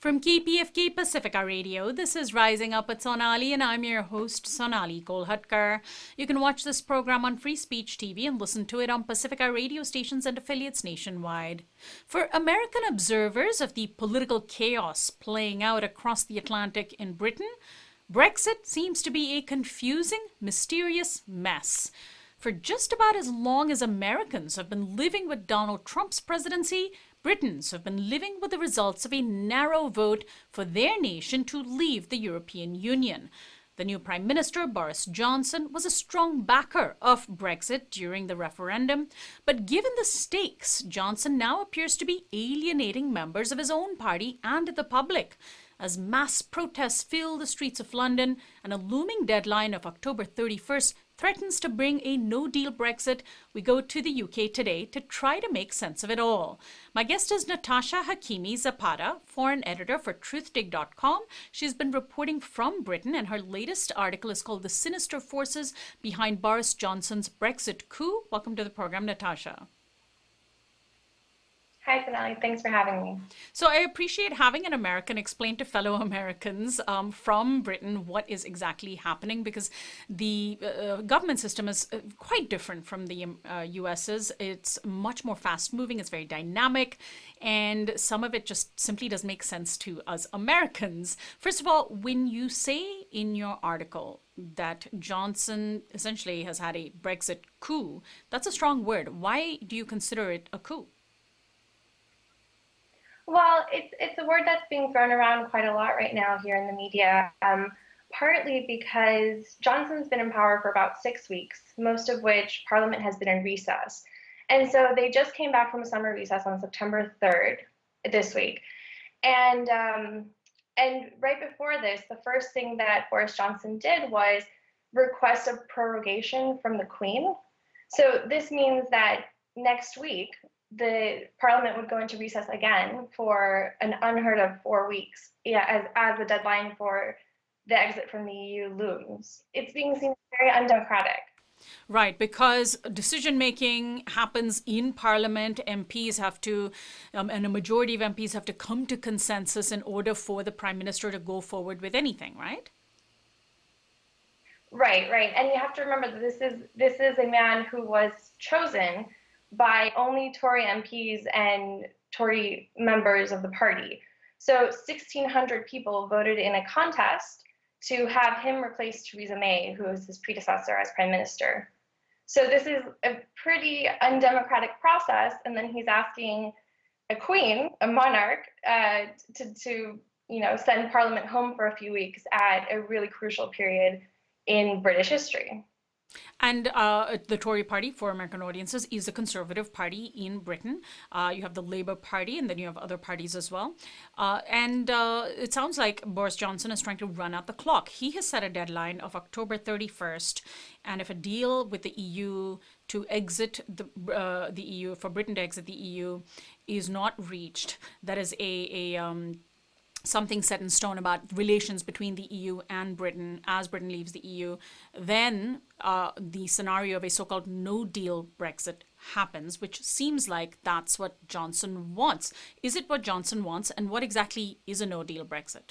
From KPFK Pacifica Radio, this is Rising Up with Sonali, and I'm your host, Sonali Kolhatkar. You can watch this program on Free Speech TV and listen to it on Pacifica radio stations and affiliates nationwide. For American observers of the political chaos playing out across the Atlantic in Britain, Brexit seems to be a confusing, mysterious mess. For just about as long as Americans have been living with Donald Trump's presidency, Britons have been living with the results of a narrow vote for their nation to leave the European Union. The new Prime Minister, Boris Johnson, was a strong backer of Brexit during the referendum, but given the stakes, Johnson now appears to be alienating members of his own party and the public. As mass protests fill the streets of London and a looming deadline of October 31st threatens to bring a no-deal Brexit, we go to the UK today to try to make sense of it all. My guest is Natasha Hakimi Zapata, foreign editor for truthdig.com. She's been reporting from Britain, and her latest article is called The Sinister Forces Behind Boris Johnson's Brexit Coup. Welcome to the program, Natasha. Hi, Sonali. Thanks for having me. So I appreciate having an American explain to fellow Americans from Britain what is exactly happening, because the government system is quite different from the US's. It's much more fast moving. It's very dynamic. And some of it just simply doesn't make sense to us Americans. First of all, when you say in your article that Johnson essentially has had a Brexit coup, that's a strong word. Why do you consider it a coup? Well, it's a word that's being thrown around quite a lot right now here in the media, partly because Johnson's been in power for about 6 weeks, most of which Parliament has been in recess. And so they just came back from a summer recess on September 3rd this week. And right before this, the first thing that Boris Johnson did was request a prorogation from the Queen. So this means that next week, the Parliament would go into recess again for an unheard of 4 weeks, as the deadline for the exit from the EU looms. It's being seen as very undemocratic. Right, because decision-making happens in Parliament. MPs have to, and a majority of MPs have to come to consensus in order for the Prime Minister to go forward with anything, right? Right. And you have to remember that this is a man who was chosen by only Tory MPs and Tory members of the party. So 1,600 people voted in a contest to have him replace Theresa May, who was his predecessor as Prime Minister. So this is a pretty undemocratic process, and then he's asking a queen, a monarch, to send Parliament home for a few weeks at a really crucial period in British history. And the Tory party, for American audiences, is a conservative party in Britain. You have the Labour Party, and then you have other parties as well. And it sounds like Boris Johnson is trying to run out the clock. He has set a deadline of October 31st. And if a deal with the EU to exit the EU, for Britain to exit the EU, is not reached, that is something set in stone about relations between the EU and Britain as Britain leaves the EU, then the scenario of a so-called no-deal Brexit happens, which seems like that's what Johnson wants. Is it what Johnson wants, and what exactly is a no-deal Brexit?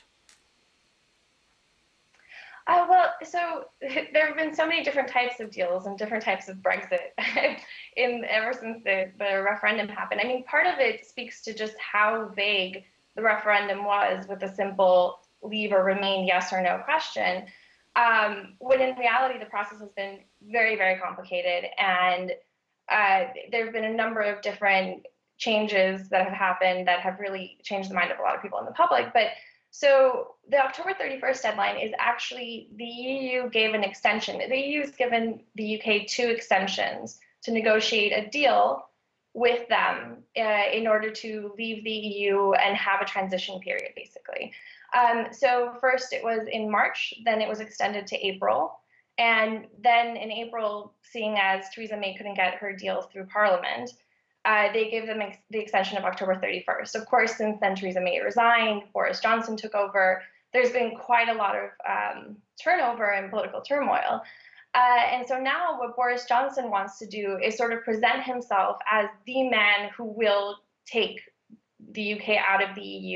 So there have been so many different types of deals and different types of Brexit ever since the referendum happened. I mean, part of it speaks to just how vague the referendum was, with a simple leave or remain yes or no question, when in reality the process has been very, very complicated, and there have been a number of different changes that have happened that have really changed the mind of a lot of people in the public. But so the October 31st deadline is actually, the EU gave an extension. The EU has given the UK 2 extensions to negotiate a deal with them in order to leave the EU and have a transition period, basically. So first it was in March, then it was extended to April. And then in April, seeing as Theresa May couldn't get her deal through Parliament, they gave them the extension of October 31st. Of course, since then, Theresa May resigned, Boris Johnson took over. There's been quite a lot of turnover and political turmoil. And so now what Boris Johnson wants to do is sort of present himself as the man who will take the UK out of the EU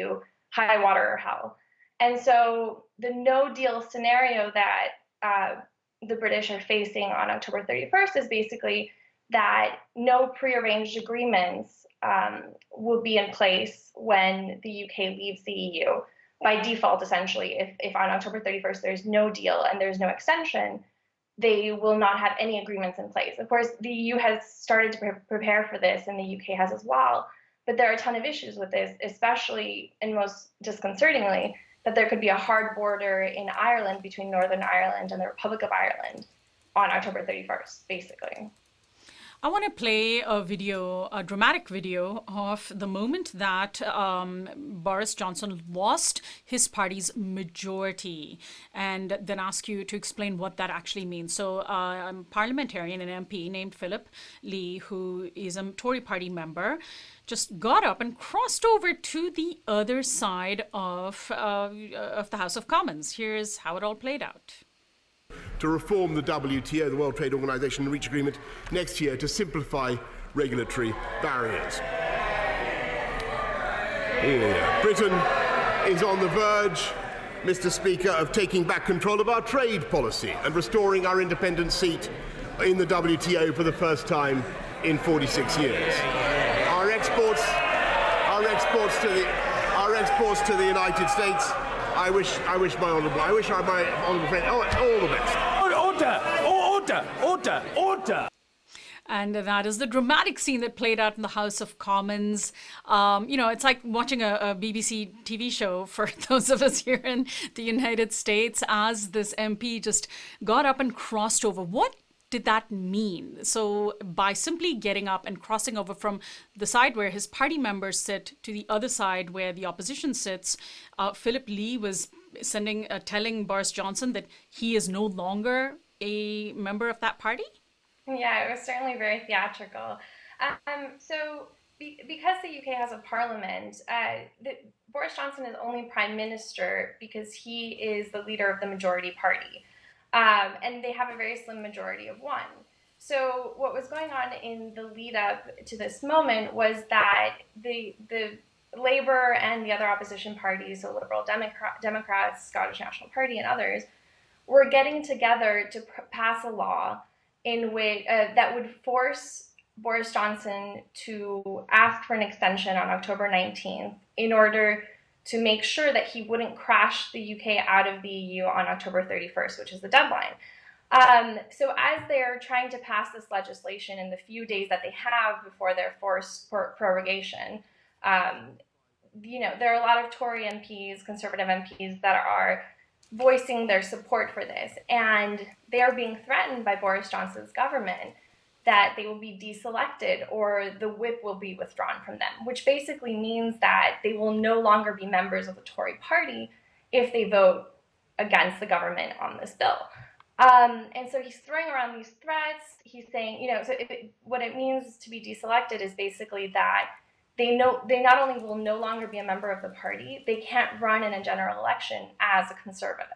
high water or hell. And so the no deal scenario that the British are facing on October 31st is basically that no prearranged agreements will be in place when the UK leaves the EU by default, essentially. If on October 31st there's no deal and there's no extension, they will not have any agreements in place. Of course, the EU has started to prepare for this, and the UK has as well. But there are a ton of issues with this, especially, and most disconcertingly, that there could be a hard border in Ireland between Northern Ireland and the Republic of Ireland on October 31st, basically. I want to play a dramatic video of the moment that Boris Johnson lost his party's majority, and then ask you to explain what that actually means. So a parliamentarian, an MP named Philip Lee, who is a Tory party member, just got up and crossed over to the other side of the House of Commons. Here's how it all played out. To reform the WTO, the World Trade Organization, and reach agreement next year to simplify regulatory barriers. Yeah. Britain is on the verge, Mr. Speaker, of taking back control of our trade policy and restoring our independent seat in the WTO for the first time in 46 years. Our exports to the United States. I wish my honourable friend all the best. Order. And that is the dramatic scene that played out in the House of Commons. It's like watching a BBC TV show for those of us here in the United States, as this MP just got up and crossed over. What did that mean? So by simply getting up and crossing over from the side where his party members sit to the other side where the opposition sits, Philip Lee was telling Boris Johnson that he is no longer a member of that party? Yeah, it was certainly very theatrical. Because the UK has a parliament, Boris Johnson is only prime minister because he is the leader of the majority party. And they have a very slim majority of one. So what was going on in the lead up to this moment was that the Labour and the other opposition parties, so Liberal Democrats, Scottish National Party, and others, were getting together to pass a law in which that would force Boris Johnson to ask for an extension on October 19th in order to make sure that he wouldn't crash the UK out of the EU on October 31st, which is the deadline. So as they're trying to pass this legislation in the few days that they have before their forced prorogation, there are a lot of Tory MPs, Conservative MPs that are voicing their support for this, and they are being threatened by Boris Johnson's government that they will be deselected or the whip will be withdrawn from them, which basically means that they will no longer be members of the Tory party if they vote against the government on this bill. And so he's throwing around these threats. He's saying, what it means to be deselected is basically that they not only will no longer be a member of the party, they can't run in a general election as a conservative.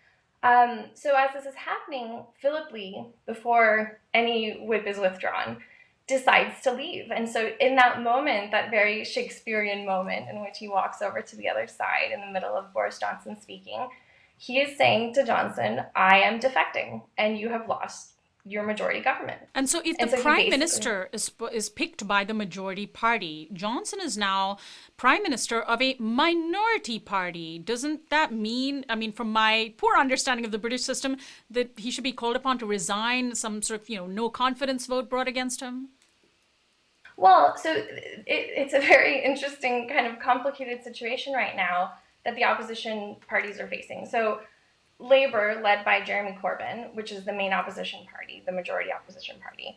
So as this is happening, Philip Lee, before any whip is withdrawn, decides to leave. And so in that moment, that very Shakespearean moment in which he walks over to the other side in the middle of Boris Johnson speaking, he is saying to Johnson, I am defecting and you have lost your majority government. And so if the prime minister is picked by the majority party, Johnson is now prime minister of a minority party. Doesn't that mean, from my poor understanding of the British system, that he should be called upon to resign, some sort of, no confidence vote brought against him? Well, so it's a very interesting kind of complicated situation right now that the opposition parties are facing. So Labour, led by Jeremy Corbyn, which is the main opposition party, the majority opposition party,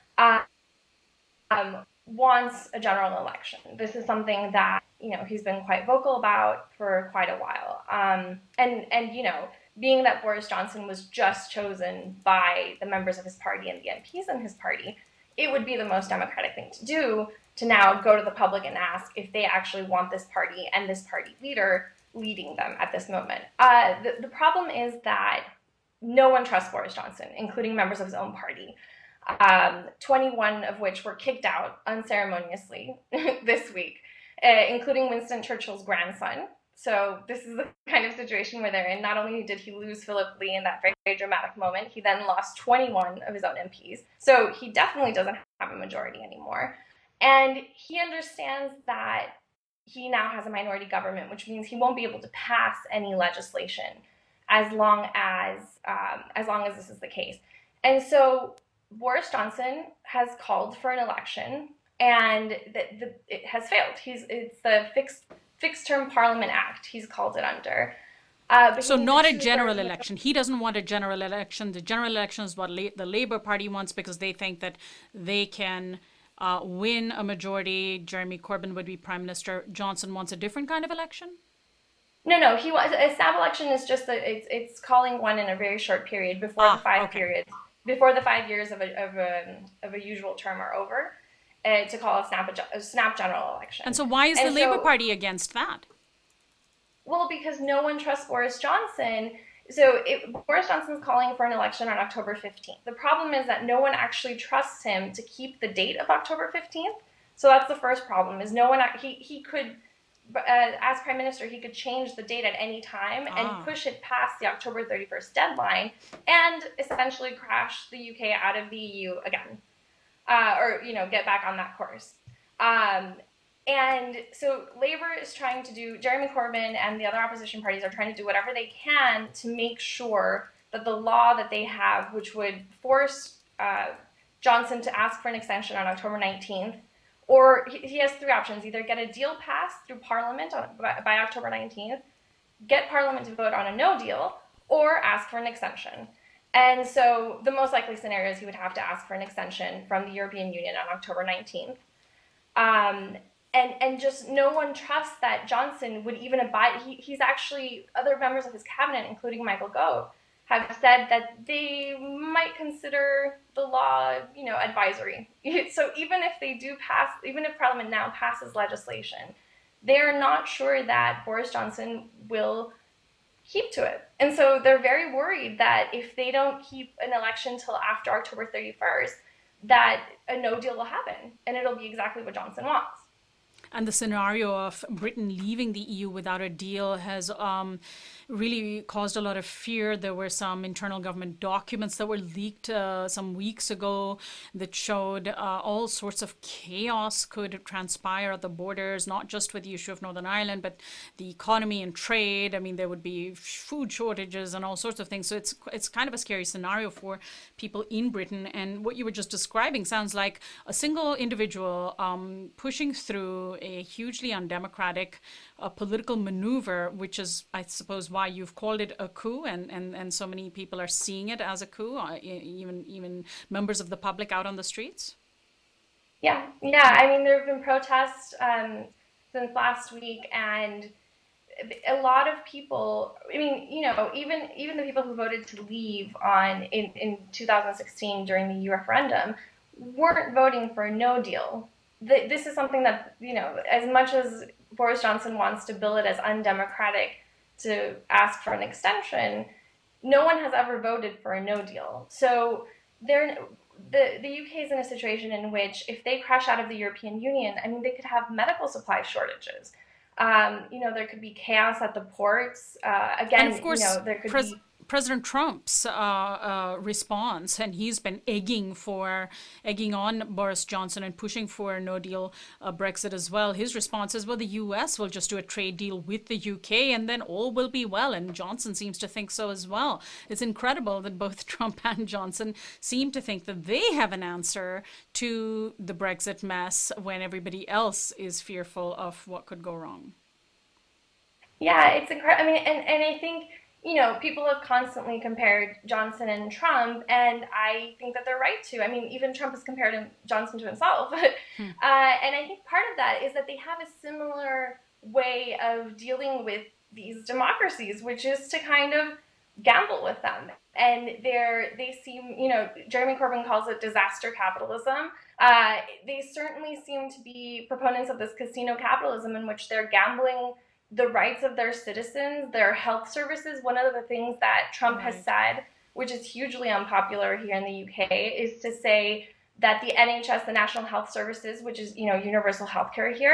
wants a general election. This is something that, he's been quite vocal about for quite a while. Being that Boris Johnson was just chosen by the members of his party and the MPs in his party, it would be the most democratic thing to do to now go to the public and ask if they actually want this party and this party leader leading them at this moment. The problem is that no one trusts Boris Johnson, including members of his own party, 21 of which were kicked out unceremoniously this week, including Winston Churchill's grandson, So this is the kind of situation where they're in. Not only did he lose Philip Lee in that very, very dramatic moment, he then lost 21 of his own MPs. So he definitely doesn't have a majority anymore. And he understands that he now has a minority government, which means he won't be able to pass any legislation as long as this is the case. And so Boris Johnson has called for an election, and it has failed. It's the Fixed Term Parliament Act, he's called it under. So not a general election. He doesn't want a general election. The general election is what the Labour Party wants, because they think that they can win a majority. Jeremy Corbyn would be Prime Minister. Johnson wants a different kind of election? No. He wants a snap election. Is just that it's calling one in a very short period before the 5 periods, before the 5 years of a usual term are over, to call a snap general election. And so why is the Labour Party against that? Well, because no one trusts Boris Johnson. So Boris Johnson's calling for an election on October 15th. The problem is that no one actually trusts him to keep the date of October 15th. So that's the first problem, is no one, he could, as Prime Minister, he could change the date at any time and push it past the October 31st deadline and essentially crash the UK out of the EU again, or, get back on that course. And so Labour is trying to Jeremy Corbyn and the other opposition parties are trying to do whatever they can to make sure that the law that they have, which would force Johnson to ask for an extension on October 19th, or he has 3 options: either get a deal passed through Parliament by October 19th, get Parliament to vote on a no deal, or ask for an extension. And so the most likely scenario is he would have to ask for an extension from the European Union on October 19th. And just no one trusts that Johnson would even abide. He's actually, other members of his cabinet, including Michael Gove, have said that they might consider the law, advisory. So even if Parliament now passes legislation, they're not sure that Boris Johnson will keep to it. And so they're very worried that if they don't keep an election till after October 31st, that a no deal will happen, and it'll be exactly what Johnson wants. And the scenario of Britain leaving the EU without a deal has really caused a lot of fear. There were some internal government documents that were leaked some weeks ago that showed all sorts of chaos could transpire at the borders, not just with the issue of Northern Ireland, but the economy and trade. I mean, there would be food shortages and all sorts of things. So it's kind of a scary scenario for people in Britain. And what you were just describing sounds like a single individual pushing through a hugely undemocratic political maneuver, which is, I suppose, why you've called it a coup, and so many people are seeing it as a coup, even members of the public out on the streets. Yeah. I mean, there have been protests since last week, and a lot of people, I mean, even the people who voted to leave in 2016 during the EU referendum weren't voting for a no deal. This is something that, as much as Boris Johnson wants to bill it as undemocratic to ask for an extension, no one has ever voted for a no deal. So the UK is in a situation in which if they crash out of the European Union, I mean, they could have medical supply shortages. There could be chaos at the ports. Again, and of course, there could be President Trump's response, and he's been egging on Boris Johnson and pushing for a no-deal Brexit as well. His response is, well, the US will just do a trade deal with the UK and then all will be well. And Johnson seems to think so as well. It's incredible that both Trump and Johnson seem to think that they have an answer to the Brexit mess when everybody else is fearful of what could go wrong. Yeah, it's incredible. I mean, and I think, people have constantly compared Johnson and Trump, and I think that they're right to. I mean, even Trump has compared Johnson to himself. And I think part of that is that they have a similar way of dealing with these democracies, which is to kind of gamble with them. And they seem, Jeremy Corbyn calls it disaster capitalism. They certainly seem to be proponents of this casino capitalism in which they're gambling the rights of their citizens, their health services. One of the things that Trump has said, which is hugely unpopular here in the UK, is to say that the NHS, the National Health Services, which is, universal healthcare here,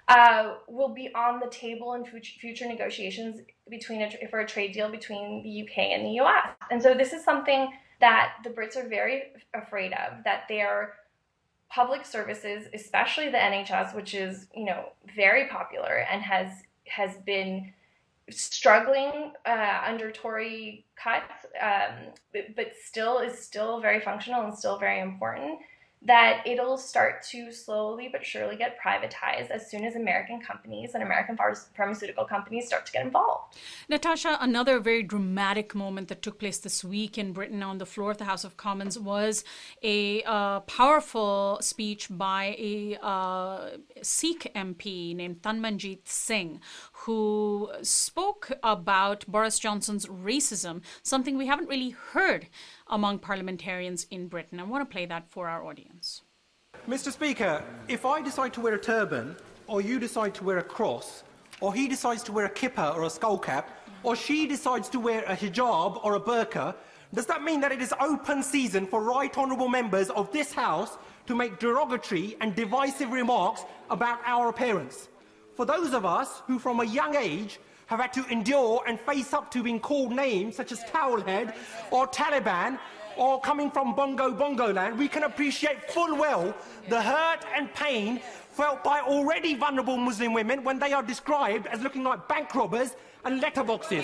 will be on the table in future negotiations for a trade deal between the UK and the US. And so this is something that the Brits are very afraid of, that their public services, especially the NHS, which is, very popular and has been struggling under Tory cuts, but is still very functional and still very important, that it'll start to slowly but surely get privatized as soon as American companies and American pharmaceutical companies start to get involved. Natasha, another very dramatic moment that took place this week in Britain on the floor of the House of Commons was a powerful speech by a Sikh MP named Tanmanjeet Singh, who spoke about Boris Johnson's racism, something we haven't really heard among parliamentarians in Britain. I want to play that for our audience. Mr. Speaker, if I decide to wear a turban, or you decide to wear a cross, or he decides to wear a kippah or a skull cap, or she decides to wear a hijab or a burqa, does that mean that it is open season for right honourable members of this House to make derogatory and divisive remarks about our appearance? For those of us who from a young age have had to endure and face up to being called names such as Towelhead or Taliban or coming from Bongo land, we can appreciate full well the hurt and pain felt by already vulnerable Muslim women when they are described as looking like bank robbers and letterboxes.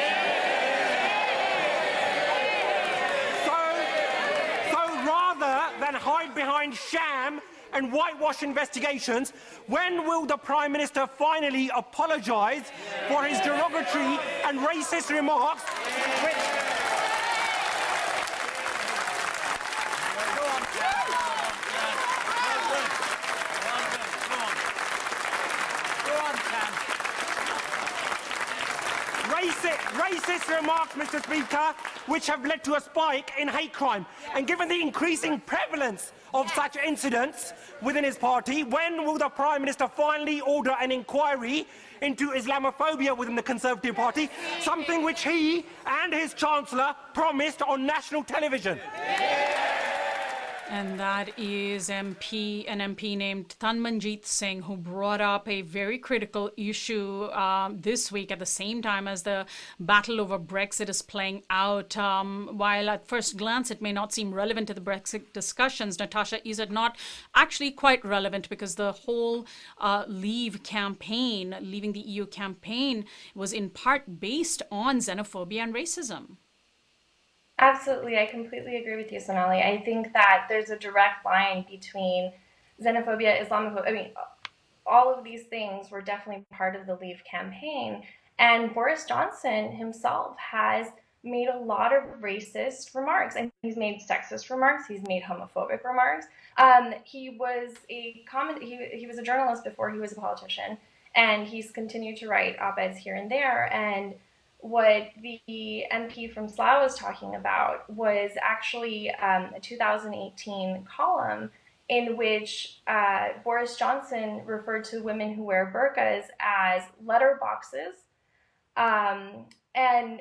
So rather than hide behind sham and whitewash investigations, when will the Prime Minister finally apologise for his derogatory and racist remarks? Racist remarks, Mr. Speaker, which have led to a spike in hate crime. And given the increasing prevalence of such incidents within his party, when will the Prime Minister finally order an inquiry into Islamophobia within the Conservative Party, something which he and his Chancellor promised on national television? And that is an MP named Tanmanjeet Singh, who brought up a very critical issue this week at the same time as the battle over Brexit is playing out. While at first glance it may not seem relevant to the Brexit discussions, Natasha, is it not actually quite relevant because the whole leaving the EU campaign was in part based on xenophobia and racism? Absolutely. I completely agree with you, Sonali. I think that there's a direct line between xenophobia, Islamophobia. I mean, all of these things were definitely part of the Leave campaign. And Boris Johnson himself has made a lot of racist remarks. And he's made sexist remarks. He's made homophobic remarks. He was a journalist before he was a politician. And he's continued to write op-eds here and there. And what the MP from Slough was talking about was actually a 2018 column in which Boris Johnson referred to women who wear burqas as letterboxes, and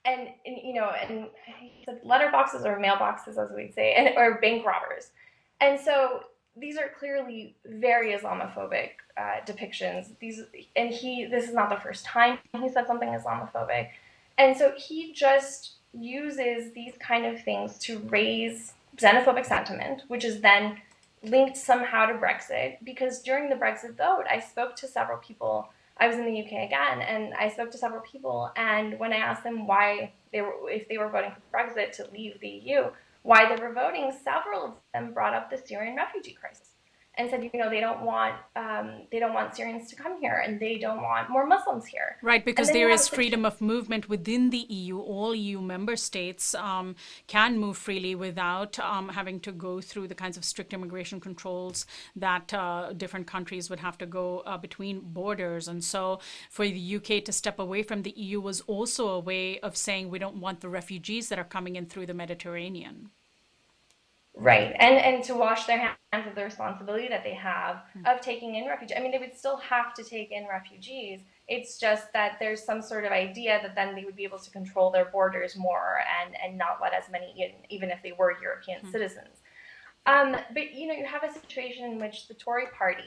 he said letterboxes or mailboxes, as we'd say, or bank robbers. And so these are clearly very Islamophobic depictions. This is not the first time he said something Islamophobic. And so he just uses these kind of things to raise xenophobic sentiment, which is then linked somehow to Brexit. Because during the Brexit vote, I spoke to several people. I was in the UK again, and I spoke to several people. And when I asked them if they were voting for Brexit to leave the EU, why they were voting, several of them brought up the Syrian refugee crisis and said, they don't want Syrians to come here, and they don't want more Muslims here. Right, because there is freedom of movement within the EU. All EU member states can move freely without having to go through the kinds of strict immigration controls that different countries would have to go between borders. And so for the UK to step away from the EU was also a way of saying we don't want the refugees that are coming in through the Mediterranean. Right, and to wash their hands of the responsibility that they have of taking in refugees. I mean, they would still have to take in refugees. It's just that there's some sort of idea that then they would be able to control their borders more and not let as many in, even if they were European citizens. But, you have a situation in which the Tory party,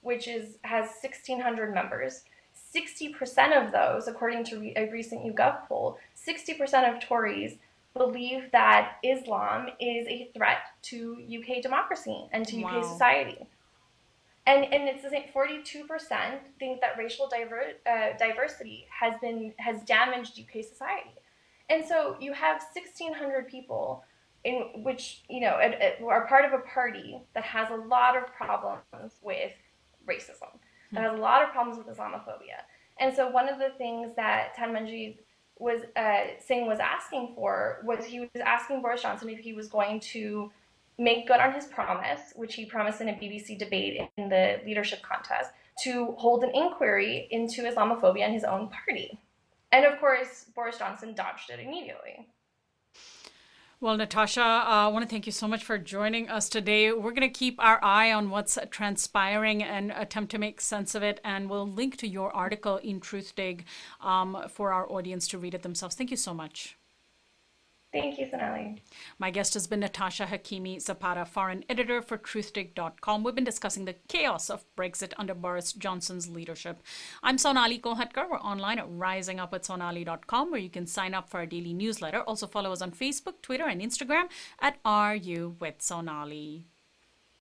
which has 1,600 members. 60% of those, according to a recent YouGov poll, 60% of Tories believe that Islam is a threat to UK democracy and to UK society. And it's the same, 42% think that racial diversity has damaged UK society. And so you have 1,600 people in which, are part of a party that has a lot of problems with racism, that has a lot of problems with Islamophobia. And so one of the things that Tanmanjid Singh was asking for was he was asking Boris Johnson if he was going to make good on his promise, which he promised in a BBC debate in the leadership contest, to hold an inquiry into Islamophobia in his own party. And of course, Boris Johnson dodged it immediately. Well, Natasha, I want to thank you so much for joining us today. We're going to keep our eye on what's transpiring and attempt to make sense of it. And we'll link to your article in Truthdig for our audience to read it themselves. Thank you so much. Thank you, Sonali. My guest has been Natasha Hakimi Zapata, foreign editor for Truthdig.com. We've been discussing the chaos of Brexit under Boris Johnson's leadership. I'm Sonali Kolhatkar. We're online at risingupatsonali.com, where you can sign up for our daily newsletter. Also follow us on Facebook, Twitter, and Instagram at RU with Sonali.